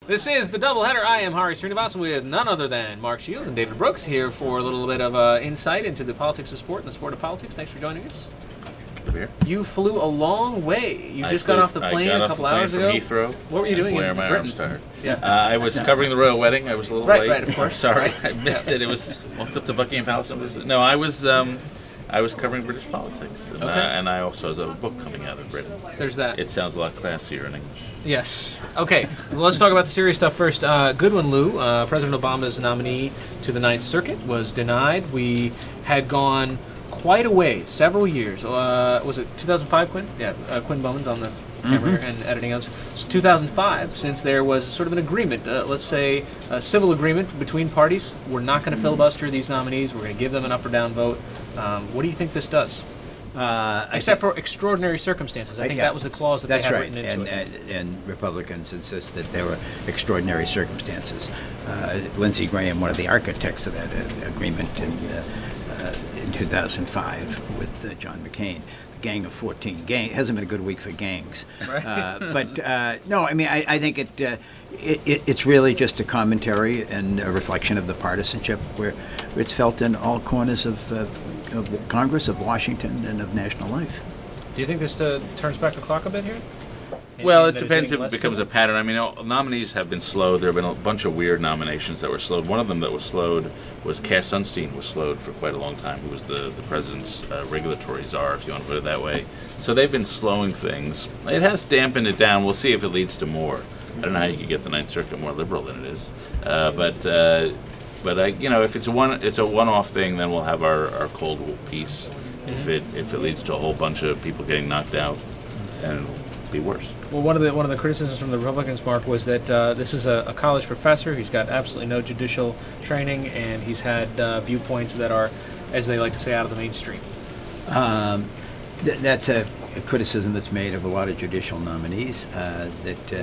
This is the doubleheader. I am Hari Srinivasan with none other than Mark Shields and David Brooks here for a little bit of insight into the politics of sport and the sport of politics. Thanks for joining us. Here. You flew a long way. You just got off the plane a couple hours ago. Heathrow. What were you doing in Britain? Yeah. I was covering the royal wedding. I was a little late. Right, of course. Sorry, I missed it. It was walked up to Buckingham Palace. No, I was covering British politics, and I also have a book coming out of Britain. There's that. It sounds a lot classier in English. Yes. Okay. Well, let's talk about the serious stuff first. Goodwin Liu, President Obama's nominee to the Ninth Circuit, was denied. We had gone quite a way, several years. Was it 2005, Quinn? Yeah, Quinn Bowman's on the camera here and editing us. It's 2005, since there was sort of an agreement, let's say a civil agreement between parties. We're not going to filibuster these nominees. We're going to give them an up or down vote. What do you think this does? Except for extraordinary circumstances. I think that was the clause that they had written into it. And Republicans insist that there were extraordinary circumstances. Lindsey Graham, one of the architects of that agreement in 2005 with John McCain. The Gang of 14. Gang hasn't been a good week for gangs. Right. But no, I mean, I think it's really just a commentary and a reflection of the partisanship where it's felt in all corners of Congress, of Washington, and of national life. Do you think this turns back the clock a bit here? Well, it depends if it becomes a pattern. I mean, nominees have been slowed. There have been a bunch of weird nominations that were slowed. One of them that was slowed was Cass Sunstein was slowed for quite a long time, who was the president's regulatory czar, if you want to put it that way. So they've been slowing things. It has dampened it down. We'll see if it leads to more. I don't know how you could get the Ninth Circuit more liberal than it is. But if it's a one-off thing, then we'll have our cold peace. If it leads to a whole bunch of people getting knocked out, and it'll be worse. Well, one of the criticisms from the Republicans, Mark, was that this is a college professor. He's got absolutely no judicial training, and he's had viewpoints that are, as they like to say, out of the mainstream. That's a criticism that's made of a lot of judicial nominees, that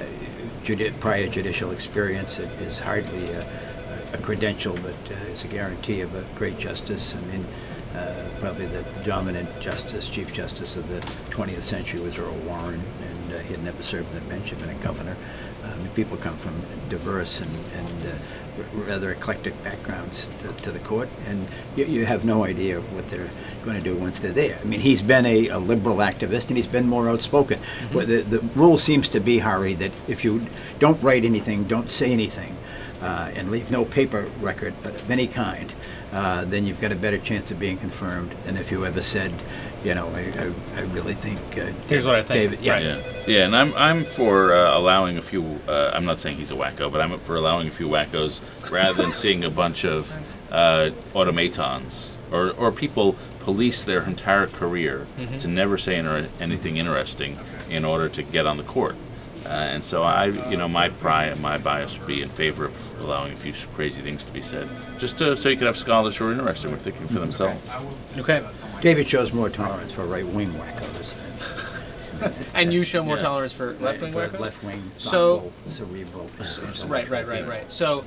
prior judicial experience is hardly a credential that is a guarantee of a great justice. I mean, probably the dominant Chief Justice of the 20th century was Earl Warren, and he had never served on the bench, had been a governor. People come from diverse and rather eclectic backgrounds to the court, and you have no idea what they're going to do once they're there. I mean, he's been a liberal activist, and he's been more outspoken. Well, the rule seems to be, Hari, that if you don't write anything, don't say anything, and leave no paper record of any kind, then you've got a better chance of being confirmed than if you ever said, I really think. Here's what I think. David, yeah. Yeah, and I'm for allowing a few. I'm not saying he's a wacko, but I'm for allowing a few wackos rather than seeing a bunch of automatons or people police their entire career to never say anything interesting in order to get on the court. And so my bias would be in favor of allowing a few crazy things to be said, just so you could have scholars who are interested in thinking for themselves. Okay. David shows more tolerance for right-wing wackos than. And you show more tolerance for left-wing wackos? Left-wing, so cerebral. Right. So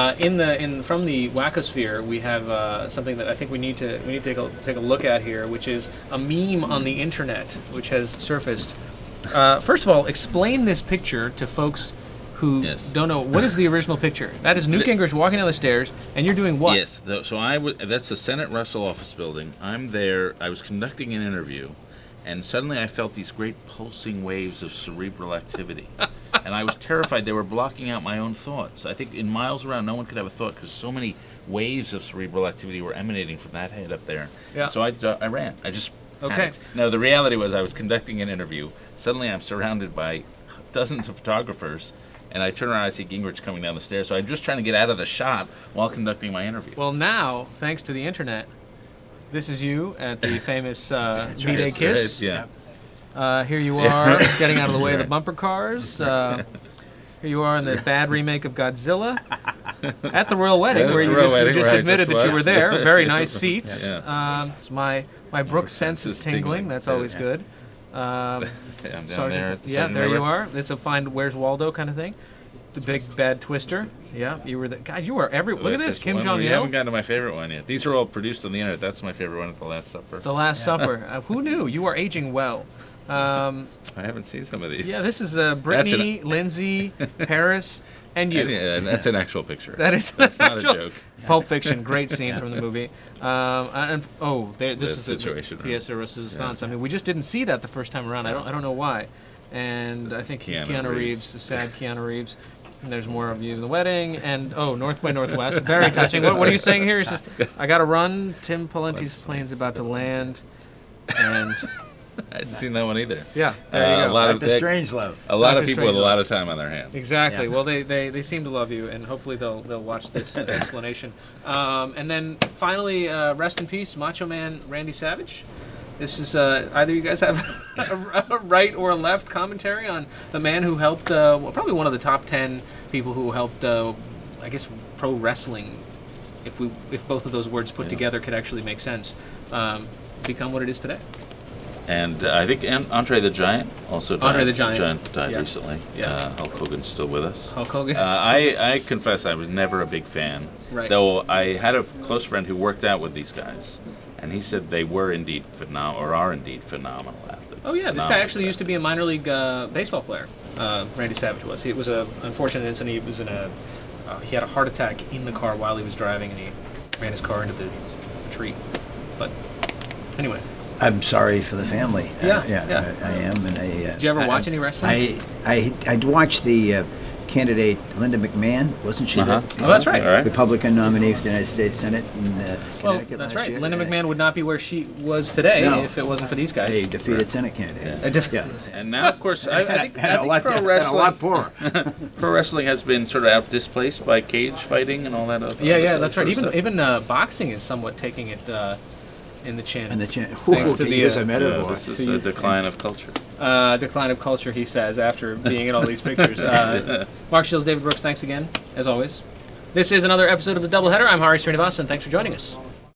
from the wackosphere, we have something that I think we need to take a look at here, which is a meme on the internet which has surfaced. First of all, explain this picture to folks who don't know. What is the original picture? That is Newt Gingrich walking down the stairs, and you're doing what? Yes, that's the Senate Russell office building. I'm there. I was conducting an interview, and suddenly I felt these great pulsing waves of cerebral activity. And I was terrified. They were blocking out my own thoughts. I think in miles around, no one could have a thought because so many waves of cerebral activity were emanating from that head up there. Yeah. So I ran. I just panicked. No, the reality was I was conducting an interview. Suddenly I'm surrounded by dozens of photographers, and I turn around and I see Gingrich coming down the stairs. So I'm just trying to get out of the shot while conducting my interview. Well, now, thanks to the internet, this is you at the famous V-Day Kiss. Right, yeah. Here you are, getting out of the way of the bumper cars. Here you are in the bad remake of Godzilla. At the royal wedding, where you just admitted that you were there. Very nice seats. It's my Brooks sense is tingling. That's always good. I'm down there. There you are. It's a find Where's Waldo kind of thing. The big bad twister. Yeah, you were God, you were every. Look at this, Kim Jong-il. We haven't gotten to my favorite one yet. These are all produced on the internet. That's my favorite one at the Last Supper. The Last Supper. Who knew? You are aging well. I haven't seen some of these. Yeah, this is Brittany, Lindsay, Paris, and you. And that's an actual picture. That's not a joke. Pulp Fiction, great scene from the movie. This is situation, the Pièce de Resistance. I mean, we just didn't see that the first time around. I don't know why. And I think Keanu Reeves, the sad Keanu Reeves. And there's more of you in the wedding. And North by Northwest, very touching. What are you saying here? He says, "I got to run. Tim Pawlenty's plane's about to land." And I hadn't seen that one either. Yeah, there you go. Dr. Strangelove. A lot of people with a lot of time on their hands. Exactly. Yeah. Well, they seem to love you, and hopefully they'll watch this explanation. And then finally, rest in peace, Macho Man Randy Savage. This is either you guys have a right or left commentary on the man who helped, probably one of the top 10 people who helped, I guess, pro wrestling, if both of those words put together could actually make sense, become what it is today. And I think Andre the Giant also died. Andre the Giant died recently. Yeah. Hulk Hogan's still with us. Hulk Hogan. I confess I was never a big fan. Right. Though I had a close friend who worked out with these guys, and he said they were indeed are indeed phenomenal athletes. Oh yeah, this guy actually used to be a minor league baseball player. Randy Savage was. It was an unfortunate incident. He was he had a heart attack in the car while he was driving, and he ran his car into the tree. But anyway. I'm sorry for the family. Yeah. I am. And did you ever watch any wrestling? I'd watched the candidate Linda McMahon, wasn't she? Oh, that's right. All right. Republican nominee for the United States Senate in Connecticut that's last right. year. Linda McMahon would not be where she was today if it wasn't for these guys. A defeated Senate candidate. Yeah. And now, of course, I think a lot poorer. pro wrestling has been sort of out displaced by cage fighting and all that. Yeah, that's right. Even boxing is somewhat taking it in the chin. Thanks to the metaphor. This is a decline of culture. Decline of culture, he says, after being in all these pictures. Mark Shields, David Brooks, thanks again, as always. This is another episode of The Doubleheader. I'm Hari Srinivasan. Thanks for joining us.